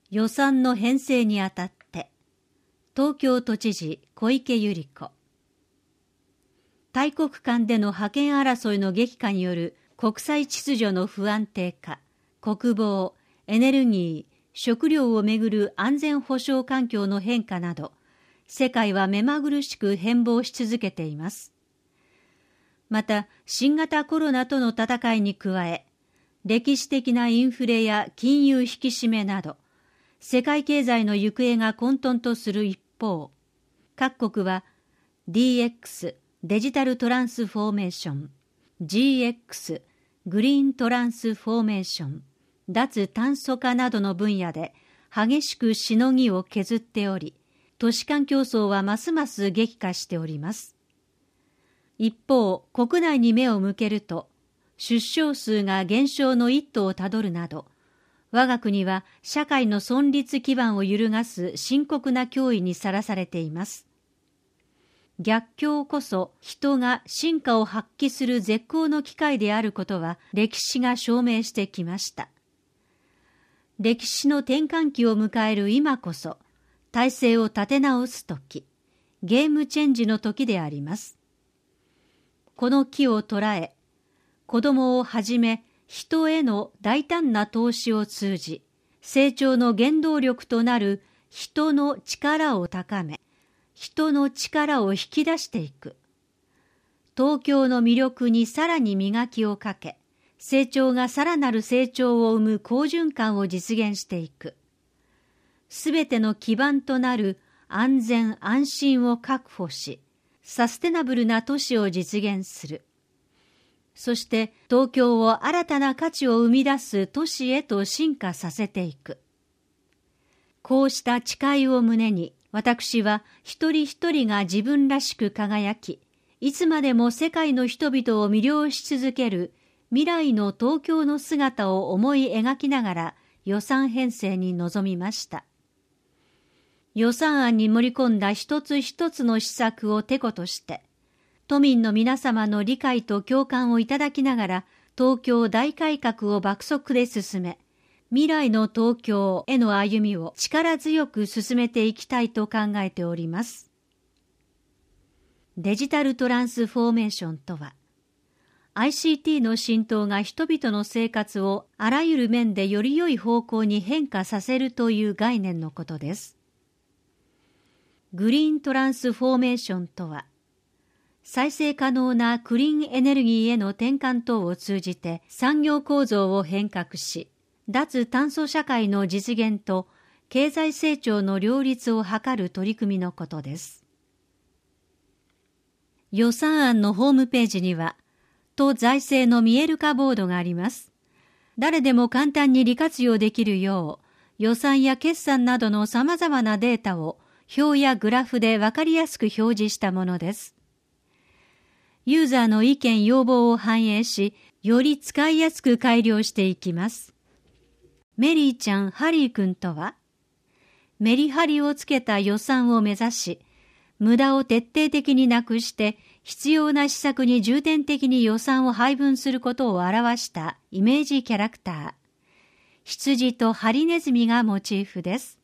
予算の編成にあたって、東京都知事小池百合子。大国間での覇権争いの激化による国際秩序の不安定化、国防、エネルギー、食料をめぐる安全保障環境の変化など、世界は目まぐるしく変貌し続けています。また、新型コロナとの戦いに加え、歴史的なインフレや金融引き締めなど、世界経済の行方が混沌とする一方、各国は DX、デジタルトランスフォーメーション、GX、グリーントランスフォーメーション、脱炭素化などの分野で激しくしのぎを削っており、都市間競争はますます激化しております。一方、国内に目を向けると、出生数が減少の一途をたどるなど、我が国は社会の存立基盤を揺るがす深刻な脅威にさらされています。逆境こそ人が真価を発揮する絶好の機会であることは歴史が証明してきました。歴史の転換期を迎える今こそ、体制を立て直すとき、ゲームチェンジの時であります。この機を捉え、子供をはじめ人への大胆な投資を通じ、成長の原動力となる人の力を高め、人の力を引き出していく。東京の魅力にさらに磨きをかけ、成長がさらなる成長を生む好循環を実現していく。すべての基盤となる安全安心を確保し、サステナブルな都市を実現する。そして東京を新たな価値を生み出す都市へと進化させていく。こうした誓いを胸に、私は一人一人が自分らしく輝き、いつまでも世界の人々を魅了し続ける未来の東京の姿を思い描きながら予算編成に臨みました。予算案に盛り込んだ一つ一つの施策をてことして、都民の皆様の理解と共感をいただきながら、東京大改革を爆速で進め、未来の東京への歩みを力強く進めていきたいと考えております。デジタルトランスフォーメーションとは、ICT の浸透が人々の生活をあらゆる面でより良い方向に変化させるという概念のことです。グリーントランスフォーメーションとは、再生可能なクリーンエネルギーへの転換等を通じて産業構造を変革し、脱炭素社会の実現と経済成長の両立を図る取り組みのことです。予算案のホームページには、都財政の見える化ボードがあります。誰でも簡単に利活用できるよう、予算や決算などの様々なデータを表やグラフでわかりやすく表示したものです。ユーザーの意見要望を反映し、より使いやすく改良していきます。メリーちゃん、ハリーくんとは、メリハリをつけた予算を目指し、無駄を徹底的になくして、必要な施策に重点的に予算を配分することを表したイメージキャラクター。羊とハリネズミがモチーフです。